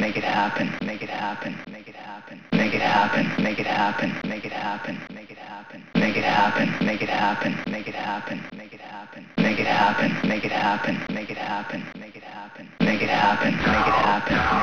make it happen, make it happen, make it happen, make it happen, make it happen, make it happen, make it happen, make it happen, make it happen, make it happen, make it happen, make it happen, make it happen, make it happen, make it happen, make it happen, make it happen, make it happen.